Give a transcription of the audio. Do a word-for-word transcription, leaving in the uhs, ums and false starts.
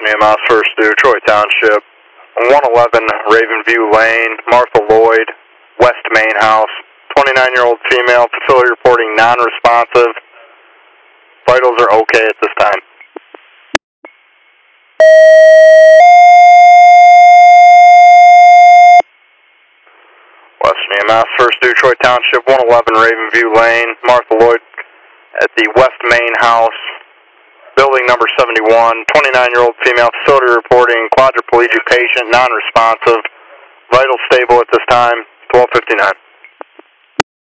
E M S, first due, Troy Township, one eleven Ravenview Lane, Martha Lloyd, West Main House, twenty-nine-year-old female, facility reporting non-responsive. Vitals are okay at this time. Western E M S, first due, Troy Township, one eleven Ravenview Lane, Martha Lloyd at the West Main House, building number seventy-one, twenty-nine-year-old female, facility reporting quadriplegic patient, non-responsive, vital stable at this time, twelve fifty-nine.